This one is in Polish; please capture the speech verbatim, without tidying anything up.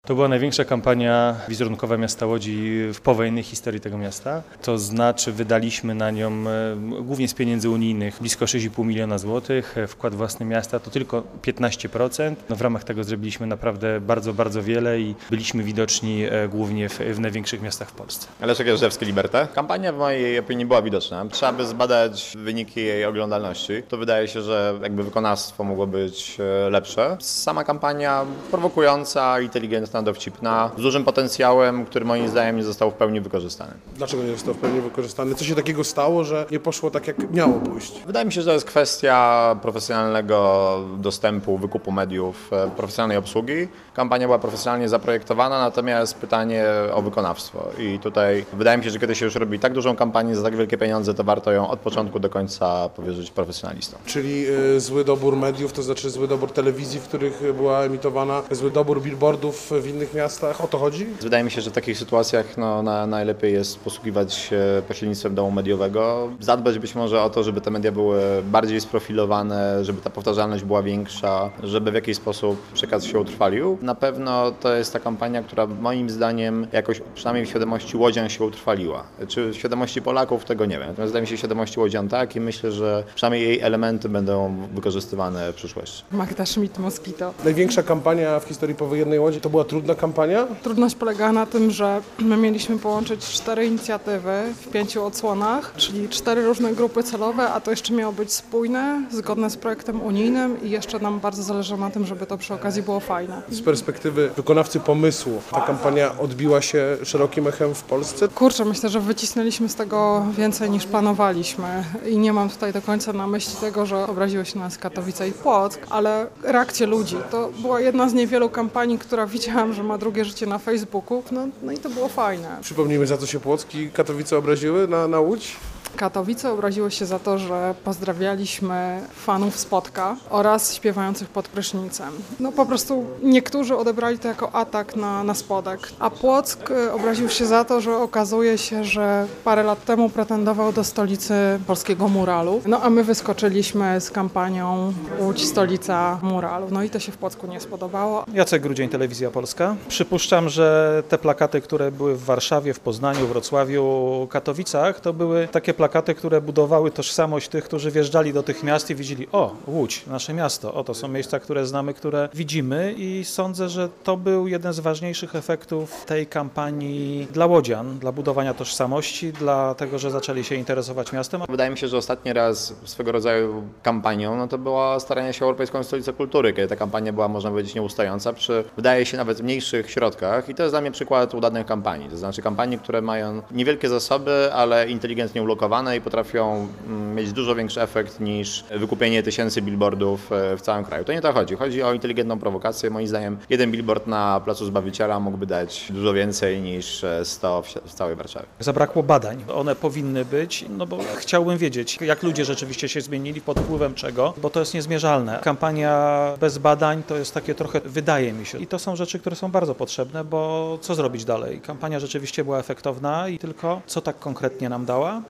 To była największa kampania wizerunkowa miasta Łodzi w powojennej historii tego miasta. To znaczy wydaliśmy na nią e, głównie z pieniędzy unijnych blisko sześć i pół miliona złotych. Wkład własny miasta to tylko piętnaście procent. No w ramach tego zrobiliśmy naprawdę bardzo, bardzo wiele i byliśmy widoczni e, głównie w, w największych miastach w Polsce. Leszek Jażdżewski, Liberté. Kampania w mojej opinii była widoczna. Trzeba by zbadać wyniki jej oglądalności. To wydaje się, że jakby wykonawstwo mogło być e, lepsze. Sama kampania prowokująca, inteligentna, dowcipna, z dużym potencjałem, który moim zdaniem nie został w pełni wykorzystany. Dlaczego nie został w pełni wykorzystany? Co się takiego stało, że nie poszło tak, jak miało pójść? Wydaje mi się, że to jest kwestia profesjonalnego dostępu, wykupu mediów, e, profesjonalnej obsługi. Kampania była profesjonalnie zaprojektowana, natomiast pytanie o wykonawstwo. I tutaj wydaje mi się, że kiedy się już robi tak dużą kampanię za tak wielkie pieniądze, to warto ją od początku do końca powierzyć profesjonalistom. Czyli y, zły dobór mediów, to znaczy zły dobór telewizji, w których była emitowana, zły dobór billboardów w innych miastach. O to chodzi? Wydaje mi się, że w takich sytuacjach no, na, najlepiej jest posługiwać się pośrednictwem domu mediowego, zadbać być może o to, żeby te media były bardziej sprofilowane, żeby ta powtarzalność była większa, żeby w jakiś sposób przekaz się utrwalił. Na pewno to jest ta kampania, która moim zdaniem jakoś przynajmniej w świadomości łodzian się utrwaliła. Czy w świadomości Polaków, tego nie wiem. Natomiast wydaje mi się w świadomości łodzian tak i myślę, że przynajmniej jej elementy będą wykorzystywane w przyszłości. Magda Schmidt-Moskito. Największa kampania w historii powojennej Łodzi to była trudna kampania. Trudność polegała na tym, że my mieliśmy połączyć cztery inicjatywy w pięciu odsłonach, czyli cztery różne grupy celowe, a to jeszcze miało być spójne, zgodne z projektem unijnym i jeszcze nam bardzo zależało na tym, żeby to przy okazji było fajne. Z perspektywy wykonawcy pomysłu ta kampania odbiła się szerokim echem w Polsce. Kurczę, myślę, że wycisnęliśmy z tego więcej niż planowaliśmy i nie mam tutaj do końca na myśli tego, że obraziły się nas Katowice i Płock, ale reakcje ludzi. To była jedna z niewielu kampanii, która widziałam, że ma drugie życie na Facebooku, no, no i to było fajne. Przypomnijmy, za co się Płock i Katowice obraziły na, na Łódź. Katowice obraziły się za to, że pozdrawialiśmy fanów Spotka oraz śpiewających pod prysznicem. No po prostu niektórzy odebrali to jako atak na, na Spodek, a Płock y, obraził się za to, że okazuje się, że parę lat temu pretendował do stolicy polskiego muralu. No a my wyskoczyliśmy z kampanią Łódź, stolica muralu. No i to się w Płocku nie spodobało. Jacek Grudzień, Telewizja Polska. Przypuszczam, że te plakaty, które były w Warszawie, w Poznaniu, Wrocławiu, Katowicach, to były takie plakaty, które budowały tożsamość tych, którzy wjeżdżali do tych miast i widzieli, o, Łódź, nasze miasto, o, to są miejsca, które znamy, które widzimy i sądzę, że to był jeden z ważniejszych efektów tej kampanii dla łodzian, dla budowania tożsamości, dla tego, że zaczęli się interesować miastem. Wydaje mi się, że ostatni raz swego rodzaju kampanią no to była staranie się o Europejską Stolicę Kultury, kiedy ta kampania była, można powiedzieć, nieustająca przy, wydaje się, nawet mniejszych środkach i to jest dla mnie przykład udanych kampanii, to znaczy kampanii, które mają niewielkie zasoby, ale inteligentnie ulokowane i potrafią mieć dużo większy efekt niż wykupienie tysięcy billboardów w całym kraju. To nie o to chodzi. Chodzi o inteligentną prowokację. Moim zdaniem jeden billboard na Placu Zbawiciela mógłby dać dużo więcej niż sto w całej Warszawie. Zabrakło badań. One powinny być, no bo chciałbym wiedzieć, jak ludzie rzeczywiście się zmienili, pod wpływem czego, bo to jest niezmierzalne. Kampania bez badań to jest takie trochę, wydaje mi się. I to są rzeczy, które są bardzo potrzebne, bo co zrobić dalej? Kampania rzeczywiście była efektowna i tylko co tak konkretnie nam dała?